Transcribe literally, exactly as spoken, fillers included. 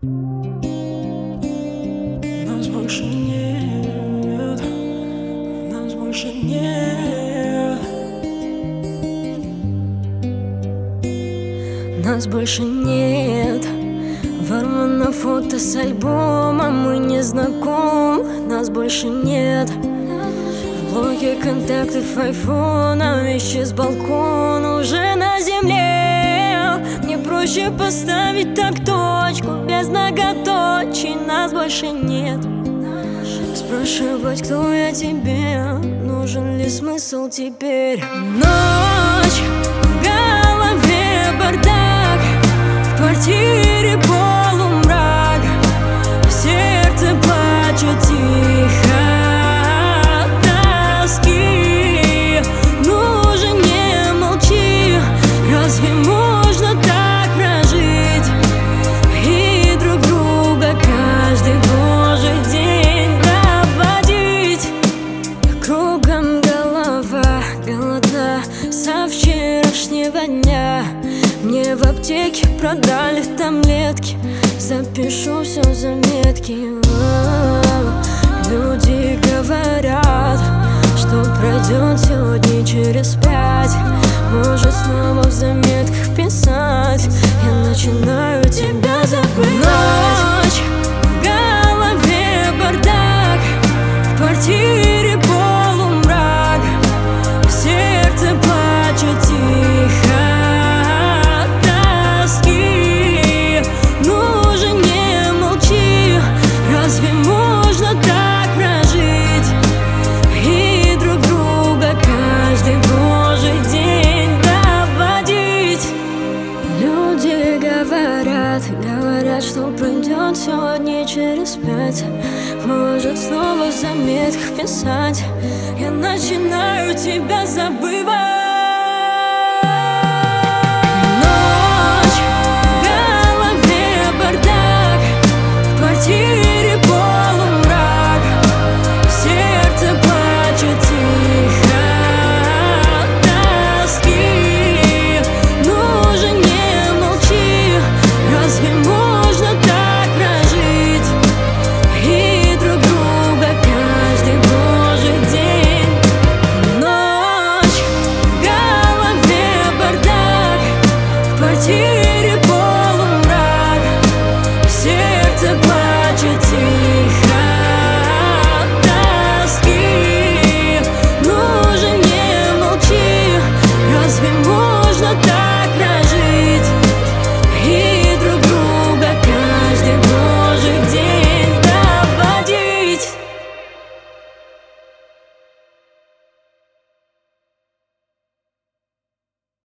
Нас больше нет, нас больше нет, нас больше нет. Ворвано на фото с альбома, мы не знакомы, нас больше нет. В блоке контактов айфона, вещи с балкона уже на земле. Мне проще поставить так точку, без многоточий, нас больше нет. Спрашивать, кто я тебе, нужен ли смысл теперь? Ночь, в голове бардак, в квартире полумрак, в сердце плачет тихо от тоски. Ну же, не молчи, разве можно так прожить и друг друга каждый божий день доводить? Кругом голова голодна со вчерашнего дня. Мне в аптеке продали таблетки, запишу все в заметки. Люди говорят, что пройдет сегодня через пять. Может снова в заметках писать, я начинаю тебя забывать. Ночь, в голове бардак, в квартире полумрак, в сердце плачет тихо от тоски. Ну же, не молчи, разве можно так прожить и друг друга каждый божий день доводить? Люди говорят, говорят, что пройдет сегодня через пять. Может снова в заметках писать, я начинаю тебя забывать.